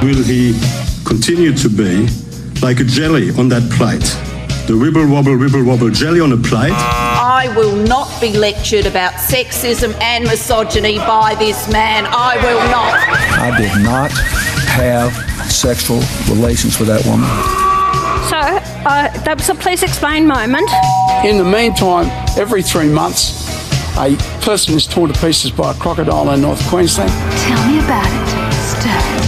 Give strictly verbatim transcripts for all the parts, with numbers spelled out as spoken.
will he continue to be like a jelly on that plate? The wibble wobble wibble wobble jelly on a plate? I will not be lectured about sexism and misogyny by this man. I will not. I did not have sexual relations with that woman. So, uh, that was a please explain moment. In the meantime, every three months, a person is torn to pieces by a crocodile in North Queensland. Tell me about it, Steph.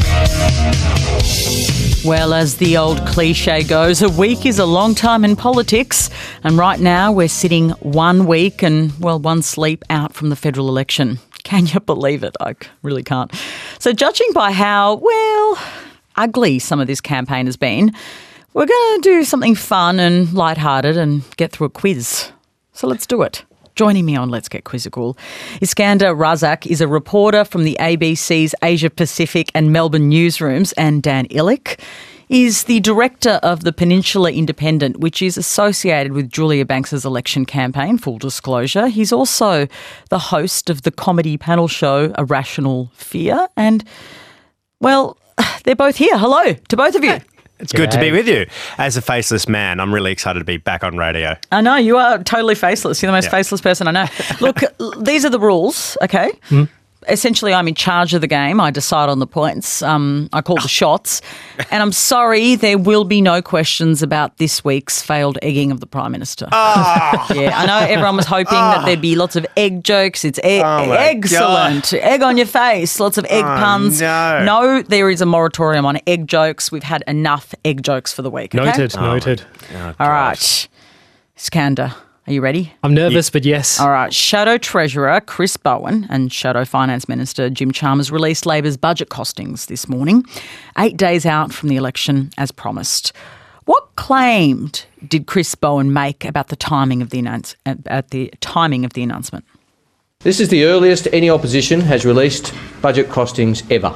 Well, as the old cliche goes, a week is a long time in politics, and right now we're sitting one week and, well, one sleep out from the federal election. Can you believe it? I really can't. So judging by how, well, ugly some of this campaign has been, we're going to do something fun and lighthearted and get through a quiz. So let's do it. Joining me on Let's Get Quizzical, Iskander Razak is a reporter from the A B C's Asia Pacific and Melbourne newsrooms, and Dan Illick is the director of the Peninsula Independent, which is associated with Julia Banks's election campaign, full disclosure. He's also the host of the comedy panel show A Rational Fear, and, well, they're both here. Hello to both of you. It's G'day. Good to be with you. As a faceless man, I'm really excited to be back on radio. I know, you are totally faceless. You're the most yeah. faceless person I know. Look, these are the rules, okay? Mm. Essentially, I'm in charge of the game. I decide on the points. Um, I call the shots. And I'm sorry, there will be no questions about this week's failed egging of the Prime Minister. Oh. Yeah, I know everyone was hoping oh. that there'd be lots of egg jokes. It's e- oh excellent. God. Egg on your face. Lots of egg oh, puns. No. no, there is a moratorium on egg jokes. We've had enough egg jokes for the week. Okay? Noted, oh. noted. Oh, All right. Iskander. Are you ready? I'm nervous, yeah. but yes. All right. Shadow Treasurer Chris Bowen and Shadow Finance Minister Jim Chalmers released Labor's budget costings this morning, eight days out from the election as promised. What claim did Chris Bowen make about the timing of the announce- at the timing of the announcement? This is the earliest any opposition has released budget costings ever.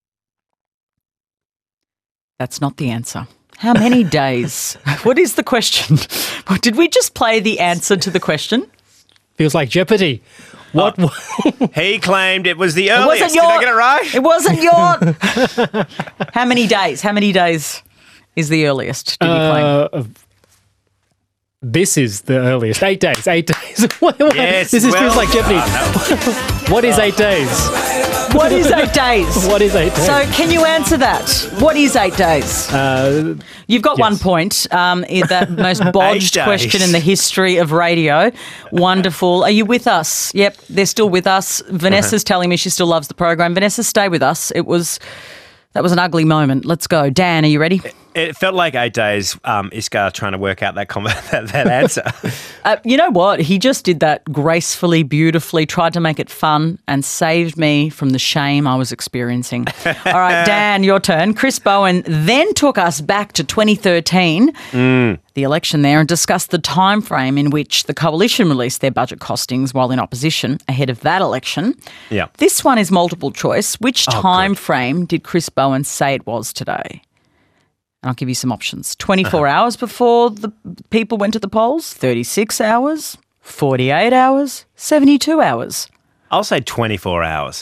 That's not the answer. How many days? What is the question? Did we just play the answer to the question? Feels like Jeopardy. What? Oh. He claimed it was the earliest. It wasn't your, Did I get it right? It wasn't your... How many days? How many days is the earliest, did you uh, claim? This is the earliest. Eight days. Eight days. Yes, this is, well, feels like Jeopardy. Uh, what is eight days? What is eight days? What is eight days? So can you answer that? What is eight days? Uh, You've got yes. one point. Um, that most bodged question in the history of radio. Wonderful. Are you with us? Yep, they're still with us. Vanessa's uh-huh. telling me she still loves the program. Vanessa, stay with us. It was... That was an ugly moment. Let's go. Dan, are you ready? It, it felt like eight days, um, Iska trying to work out that comment, that, that answer. uh, you know what? He just did that gracefully, beautifully, tried to make it fun and saved me from the shame I was experiencing. All right, Dan, your turn. Chris Bowen then took us back to twenty thirteen, mm. the election there, and discussed the time frame in which the coalition released their budget costings while in opposition ahead of that election. Yeah. This one is multiple choice. Which oh, time good. frame did Chris Bowen say it was today? And I'll give you some options. twenty-four uh-huh. hours before the people went to the polls, thirty-six hours, forty-eight hours, seventy-two hours. I'll say twenty-four hours.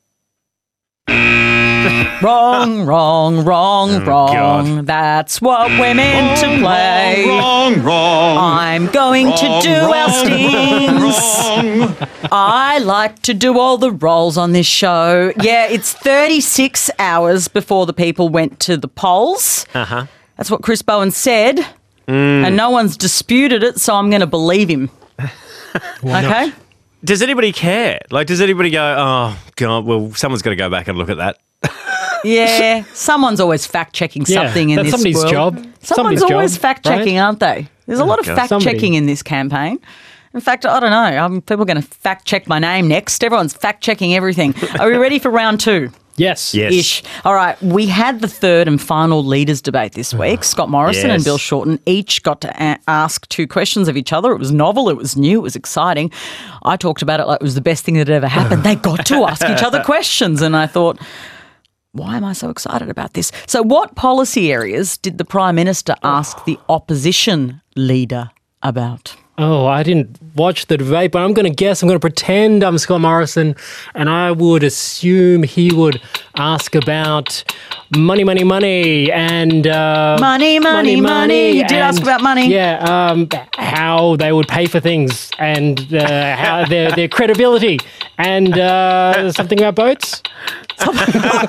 Wrong, wrong, wrong, oh, wrong. God. That's what we're meant wrong, to play. Wrong, wrong, wrong. I'm going wrong, to do wrong, our stings. Wrong. I like to do all the roles on this show. Yeah, it's thirty-six hours before the people went to the polls. Uh-huh. That's what Chris Bowen said. Mm. And no one's disputed it, so I'm going to believe him. Okay? Not? Does anybody care? Like, does anybody go, oh, God, well, someone's got to go back and look at that? Yeah, someone's always fact-checking something yeah, in this somebody's world. job. Someone's somebody's always job, fact-checking, right? aren't they? There's a lot oh, of God. fact-checking Somebody. in this campaign. In fact, I don't know. Um, people are going to fact-check my name next. Everyone's fact-checking everything. Are we ready for round two? Yes. Yes. Ish. All right. We had the third and final leaders debate this week. Scott Morrison yes. and Bill Shorten each got to a- ask two questions of each other. It was novel. It was new. It was exciting. I talked about it like it was the best thing that had ever happened. They got to ask each other questions. And I thought, why am I so excited about this? So what policy areas did the Prime Minister ask the opposition leader about? Oh, I didn't watch the debate, but I'm going to guess, I'm going to pretend I'm Scott Morrison, and I would assume he would ask about money, money, money, and... Uh, money, money, money. You did and, ask about money. Yeah, um, how they would pay for things, and uh, how their, their credibility, and uh, something about boats. Something about...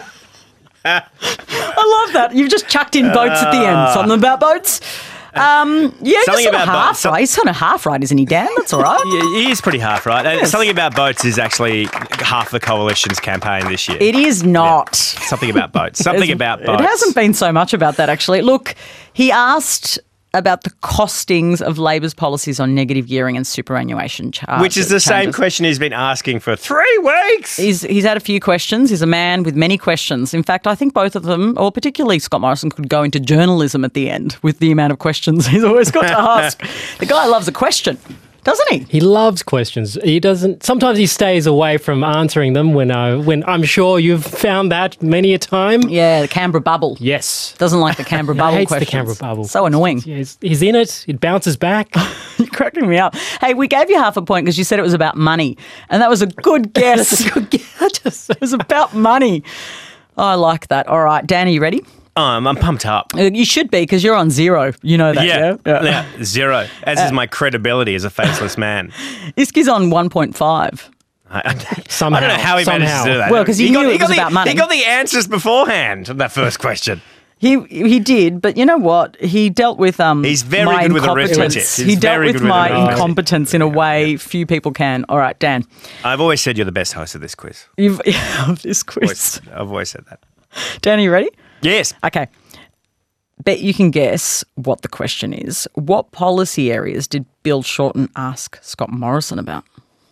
I love that. You've just chucked in boats at the end. Something about boats. Um, yeah, Something you're sort of about half boats. Some- right. He's kind of half right, isn't he, Dan? That's all right. Yeah, he is pretty half right. And Yes. Something about boats is actually half the coalition's campaign this year. It is not. Something about boats. Something It's- about boats. It hasn't been so much about that, actually. Look, he asked about the costings of Labor's policies on negative gearing and superannuation charges. Which is the same changes. question he's been asking for three weeks. He's, he's had a few questions. He's a man with many questions. In fact, I think both of them, or particularly Scott Morrison, could go into journalism at the end with the amount of questions he's always got to ask. The guy loves a question, doesn't he? He loves questions. He doesn't. Sometimes he stays away from answering them. When uh, when I'm sure you've found that many a time. Yeah, the Canberra bubble. Yes, doesn't like the Canberra He bubble. hates the questions. Canberra bubble. So annoying. Yeah, he's, he's in it. It bounces back. You're cracking me up. Hey, we gave you half a point because you said it was about money, and that was a good guess. That's a good guess. It was about money. Oh, I like that. All right, Dan, are you ready? Um, I'm pumped up. Uh, You should be because you're on zero. You know that, yeah? Yeah, yeah, zero. As is my credibility as a faceless man. Iski's on one point five. I, I, Somehow, I don't know how he managed somehow. to do that. Well, 'cause he knew got, it got was the, about money. He got the answers beforehand on that first question. He he did, but you know what? He dealt with um. He's very my good with incompetence. arithmetic. He's He dealt very with good with my arithmetic. incompetence in a way few people can. All right, Dan, I've always said you're the best host of this quiz. you've of this quiz. Always, I've always said that. Dan, are you ready? Yes. Okay. Bet you can guess what the question is. What policy areas did Bill Shorten ask Scott Morrison about?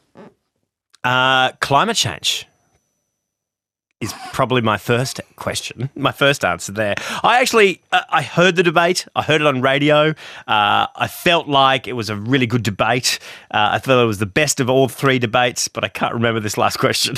Uh, climate change is probably my first question, my first answer there. I actually, uh, I heard the debate. I heard it on radio. Uh, I felt like it was a really good debate. Uh, I felt it was the best of all three debates, but I can't remember this last question.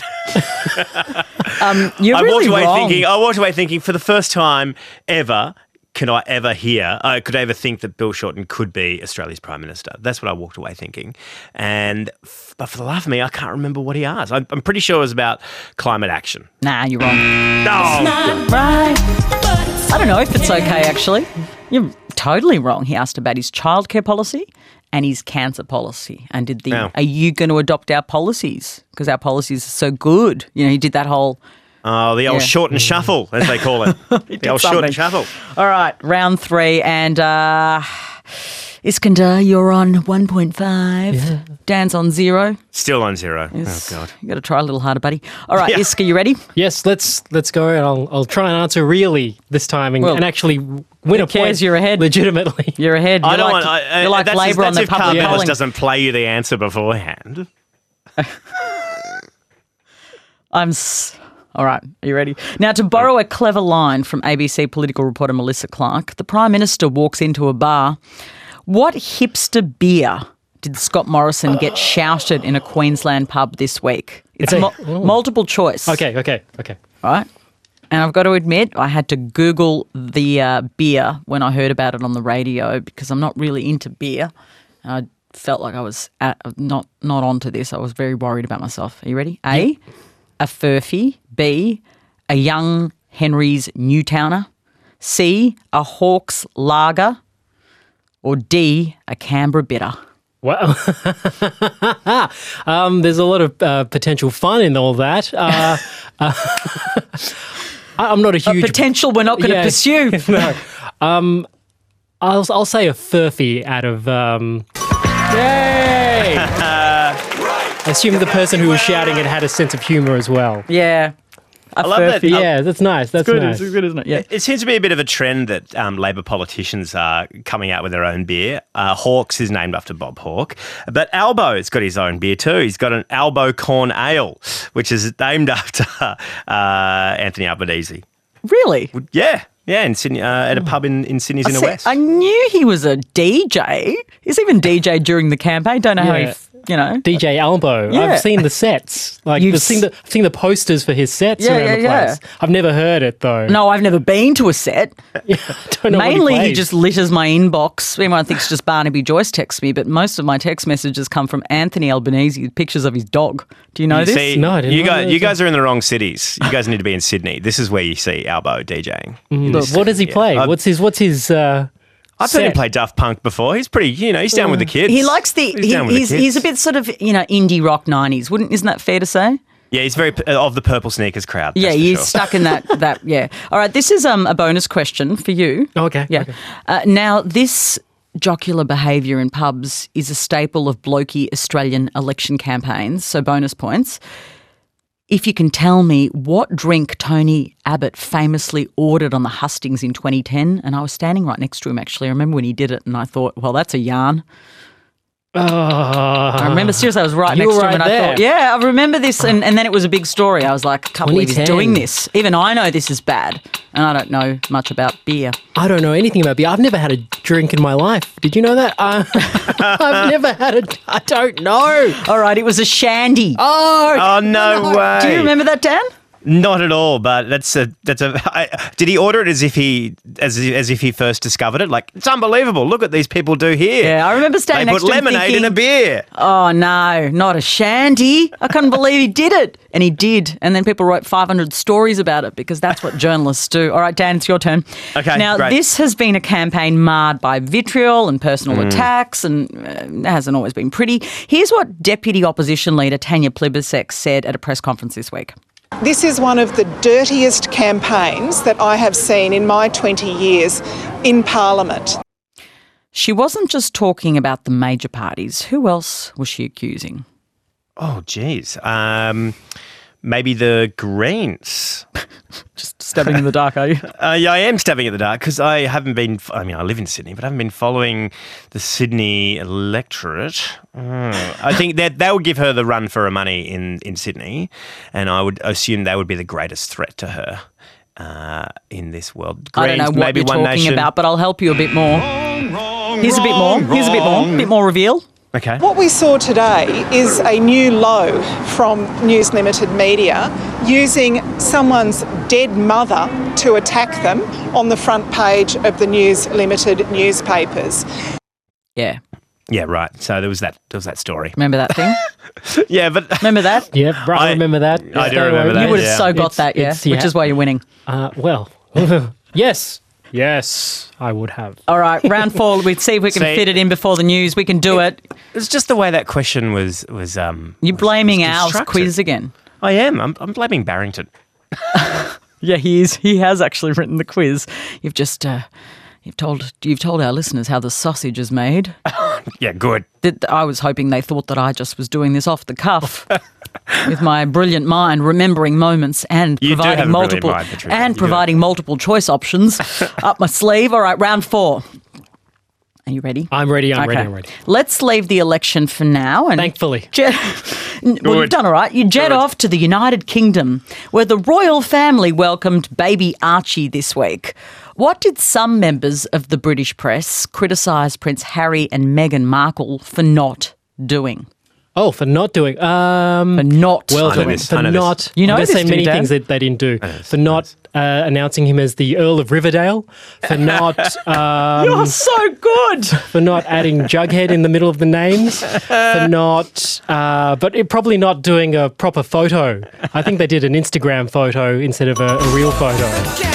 Um, you're I really walked away wrong. thinking, I walked away thinking for the first time ever, can I ever hear, uh, could I ever think that Bill Shorten could be Australia's Prime Minister? That's what I walked away thinking. And, f- but for the life of me, I can't remember what he asked. I'm, I'm pretty sure it was about climate action. Nah, you're wrong. No! Not right. I don't know if it's okay, actually. You're totally wrong. He asked about his childcare policy and his cancer policy and did the, Oh. are you going to adopt our policies? Because our policies are so good. You know, he did that whole... Oh, the old Yeah. short and shuffle, as they call it. the old short something. and shuffle. All right, round three. And uh, Iskander, you're on one point five. Yeah. Dan's on zero. Still on zero. Yes. Oh, God. you got to try a little harder, buddy. All right, Yeah. Iska, you ready? Yes, let's let's go. And I'll I'll try and answer really this time and, Well, and actually win a cares? point. You're ahead. legitimately. You're ahead. You're I don't like, want. I, you're like that's Labor that's on their if Carl public Mills polling. doesn't play you the answer beforehand. I'm. S- All right, are you ready? Now, to borrow a clever line from A B C political reporter Melissa Clark, the Prime Minister walks into a bar. What hipster beer did Scott Morrison get shouted in a Queensland pub this week? It's Okay. mul- Oh. multiple choice. Okay, okay, okay. All right. And I've got to admit, I had to Google the uh, beer when I heard about it on the radio because I'm not really into beer. I felt like I was at, not not onto this. I was very worried about myself. Are you ready? A, a Furphy. B, a young Henry's Newtowner. C, a Hawke's Lager. Or D, a Canberra Bitter. Well, um, there's a lot of uh, potential fun in all that. Uh, uh, I- I'm not a A huge potential we're not going to Yeah. pursue. no. Um, I'll I'll say a Furphy out of um. Yay! I assume the person who was shouting it had a sense of humour as well. Yeah. A I love that. Furphy. Yeah, that's nice. That's Good, nice. it's good, isn't it? Yeah. It seems to be a bit of a trend that um, Labor politicians are coming out with their own beer. Uh, Hawke's is named after Bob Hawke, but Albo's got his own beer too. He's got an Albo Corn Ale, which is named after uh, Anthony Albanese. Really? Yeah, yeah, in Sydney, uh, at a pub in, in Sydney's I, Inner see, West. I knew he was a D J. He's even D J during the campaign. Don't know how he Yeah. f- you know. D J Albo. Yeah. I've seen the sets. Like, You've I've seen the, I've seen the posters for his sets Yeah, around yeah, the yeah. place. I've never heard it, though. No, I've never been to a set. Yeah, I don't know what Mainly, he, plays. just litters my inbox. Everyone thinks just Barnaby Joyce texts me, but most of my text messages come from Anthony Albanese with pictures of his dog. Do you know You this? see, No, I didn't you know guys, that. you guys are in the wrong cities. You guys need to be in Sydney. This is where you see Albo DJing. In But this what does he city, play? yeah. I've- What's his? What's his? Uh, I've seen him set? play Daft Punk before. He's pretty, you know, he's down with the kids. He likes the. He's He, down with the he's kids. he's a bit sort of you know indie rock nineties. Wouldn't isn't that fair to say? Yeah, he's very uh, of the purple sneakers crowd. Yeah, that's for he's sure. stuck in that that. Yeah. All right. This is um a bonus question for you. okay. Yeah. okay. Uh, now, this jocular behaviour in pubs is a staple of blokey Australian election campaigns, so bonus points. If you can tell me what drink Tony Abbott famously ordered on the hustings in twenty ten, and I was standing right next to him actually. I remember when he did it and I thought, well, that's a yarn. Oh, I remember seriously, I was right You next were to him and right I there. thought, yeah, I remember this. And, and then it was a big story. I was like, I can't believe he's twenty ten. doing this. Even I know this is bad. And I don't know much about beer. I don't know anything about beer. I've never had a drink in my life. Did you know that? Uh, I've never had a. I don't know. All right, it was a shandy. Oh, Oh no, way! Do you remember that, Dan? Not at all. But that's a that's a. I, did he order it as if he as if, as if he first discovered it? Like, it's unbelievable. Look what these people do here. Yeah, I remember standing They next put to him lemonade thinking, in a beer. oh no, not a shandy. I couldn't believe he did it. And he did. And then people wrote five hundred stories about it because that's what journalists do. All right, Dan, it's your turn. Okay, Now, great. this has been a campaign marred by vitriol and personal Mm. attacks and uh, hasn't always been pretty. Here's what Deputy Opposition Leader Tanya Plibersek said at a press conference this week. This is one of the dirtiest campaigns that I have seen in my twenty years in Parliament. She wasn't just talking about the major parties. Who else was she accusing? Oh, geez. Um, maybe the Greens. Just stabbing in the dark, are you? Uh, yeah, I am stabbing at the dark because I haven't been, I mean, I live in Sydney, but I haven't been following the Sydney electorate. Mm. I think that that would give her the run for her money in, in Sydney, and I would assume that would be the greatest threat to her uh, in this world. I don't know Greens, what maybe you're One talking Nation. about, but I'll help you a bit more. Here's a bit more. Here's a bit more. A bit more reveal. Okay. What we saw today is a new low from News Limited Media using someone's dead mother to attack them on the front page of the News Limited newspapers. Yeah. Yeah, right. So there was that. There was that story. Remember that thing? Yeah, but Remember that? yeah, right, I I- remember that. I do Don't remember worry. that, You would have yeah. so got It's- that, yeah? it's- Which yeah. is why you're winning. Uh, well, yes, yes, I would have. All right, round four. We'd see if we can See- fit it in before the news. We can do it. it's just the way that question was was. Um, You're was- blaming was our constructed. quiz again. I am. I'm, I'm blaming Barrington. Yeah, he is. He has actually written the quiz. You've just uh, you've told you've told our listeners how the sausage is made. Yeah, good. That I was hoping they thought that I just was doing this off the cuff. With my brilliant mind, remembering moments and You do providing have a brilliant multiple mind, Patricia. and You do. providing multiple choice options up my sleeve. All right, round four. Are you ready? I'm ready. I'm ready. Okay. I'm ready. Let's leave the election for now and Thankfully. jet. Well, you've done all right. You jet Good. off to the United Kingdom, where the royal family welcomed baby Archie this week. What did some members of the British press criticise Prince Harry and Meghan Markle for not doing? Oh, for not doing. Um, For not well, I know for, this, for I know this. not. You know I'm gonna this, say do many you, Dan? things that they didn't do. this, For I know not uh, announcing him as the Earl of Riverdale. For not. Um, You're so good. for not adding Jughead in the middle of the names, for not, uh, but it, probably not doing a proper photo. I think they did an Instagram photo instead of a, a real photo.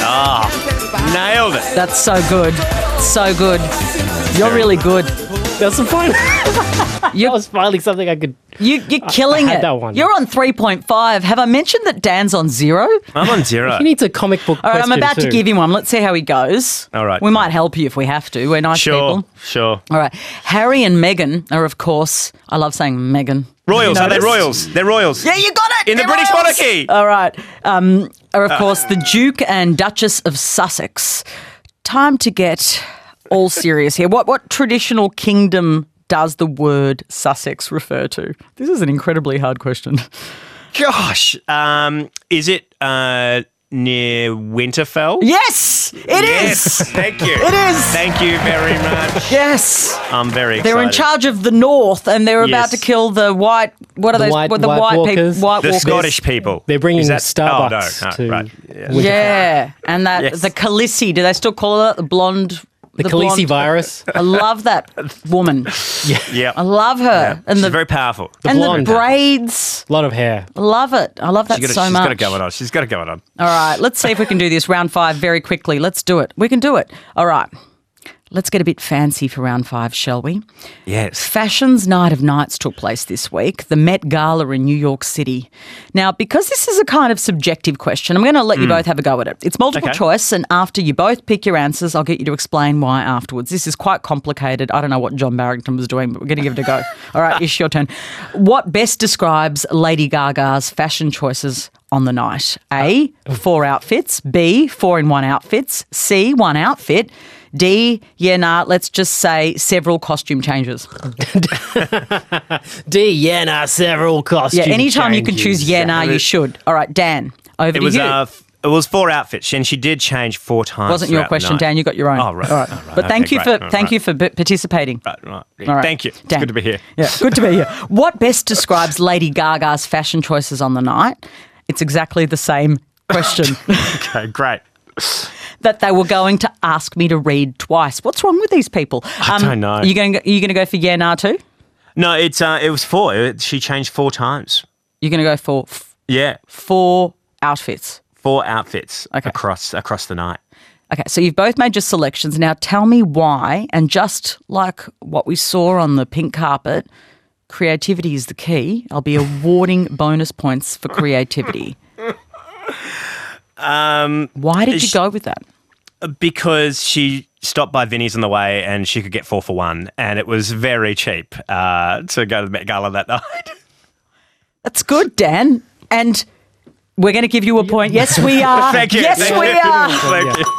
Nailed it. That's so good. So good. You're really good. That's fine. You- that was finally something I could. You, you're killing had it. that one. You're on three point five. Have I mentioned that Dan's on zero? I'm on zero. He needs a comic book. All right, I'm question about too. to give him one. Let's see how he goes. All right. We might help you if we have to. We're nice Sure, people. sure. All right. Harry and Meghan are, of course, I love saying Meghan. Royals, are they Notice? royals? They're royals. Yeah, you got it. In the They're British royals. monarchy. All right. Um, are, of course, the Duke and Duchess of Sussex. Time to get all serious here. What what traditional kingdom does the word Sussex refer to? This is an incredibly hard question. Gosh, um, is it uh, near Winterfell? Yes, it yes. is. Thank you. It is. Thank you very much. Yes. I'm very excited. They're in charge of the North, and they're about Yes. to kill the white. What are The those? White- what the White white people? Walkers? White The Walkers. Scottish people. They're bringing Is that- Starbucks oh, no. to Oh, right. Yes. Winterfell. Yeah, and that Yes. the Khaleesi. Do they still call it the blonde? The Khaleesi virus. I love that woman. Yeah. I love her, Yeah. and She's the very powerful. The and blonde. the braids. A lot of hair. I love it. I love that She's got, so she's much. got it going on. She's got it going on. All right, let's see if we can do this round five very quickly. Let's do it. We can do it. All right. Let's get a bit fancy for round five, shall we? Yes. Fashion's Night of Nights took place this week, the Met Gala in New York City. Now, because this is a kind of subjective question, I'm going to let you both have a go at it. It's multiple Okay. choice, and after you both pick your answers, I'll get you to explain why afterwards. This is quite complicated. I don't know what John Barrington was doing, but we're going to give it a go. All right, Ish, your turn. What best describes Lady Gaga's fashion choices on the night? A, four outfits. B, four in one outfits. C, one outfit. D, yeah, nah, let's just say several costume changes. D, yeah, nah, several costume Yeah, anytime you can changes. choose yeah, nah, you should. All right, Dan, over It to was you. uh, f- it was four outfits, and she did change four times. Wasn't your throughout the question, night. Dan. You got your own. Oh, right. All right. Oh, right. But thank Okay, you great. for All thank right. you for b- participating. Right, right. All right. Thank you. It's Dan. good to be here. Yeah, good to be here. What best describes Lady Gaga's fashion choices on the night? It's exactly the same question Okay, great. that they were going to ask me to read twice. What's wrong with these people? I don't know. Are you going? Are you going to go for yeah, nah too? No, it's uh, it was four. It, she changed four times. You're going to go for f- Yeah, four outfits. four outfits Okay. across across the night. Okay, so you've both made your selections. Now tell me why, and just like what we saw on the pink carpet, creativity is the key. I'll be awarding bonus points for creativity. Um, Why did you sh- go with that? because she stopped by Vinnie's on the way, and she could get four for one, and it was very cheap uh, to go to the Met Gala that night. That's good, Dan. And we're going to give you a point. Yes, we are. Thank you. Yes, Thank we you. are. Thank you.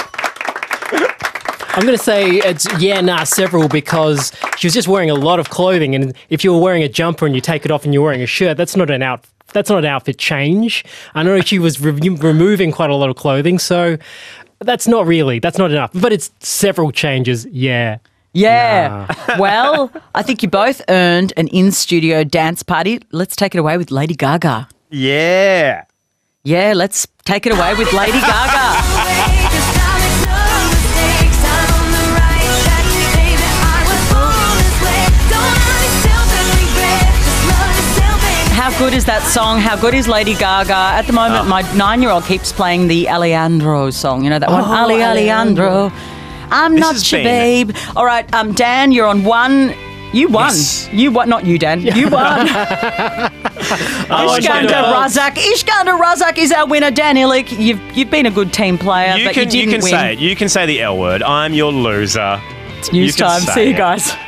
I'm going to say it's yeah, nah, several because she was just wearing a lot of clothing, and if you were wearing a jumper and you take it off and you're wearing a shirt, that's not an out. That's not an outfit change. I know she was re- removing quite a lot of clothing, so that's not really that's not enough. But it's several changes. Yeah. Yeah. Well, I think you both earned an in-studio dance party. Let's take it away with Lady Gaga. Yeah. Yeah, let's take it away with Lady Gaga. How good is that song? How good is Lady Gaga? At the moment, Oh. my nine-year-old keeps playing the Alejandro song. You know that one? Oh, Ali Alejandro. I'm This not has your been- babe. All right, um, Dan, you're on one. You won. Yes. You won. Not you, Dan. You won. Oh, Ishkanda Razak. Ishkanda Razak is our winner. Dan Illick, you've you've been a good team player, You but can you you didn't can win. say it. You can say the L word. I'm your loser. It's news You can time. say See you it. guys.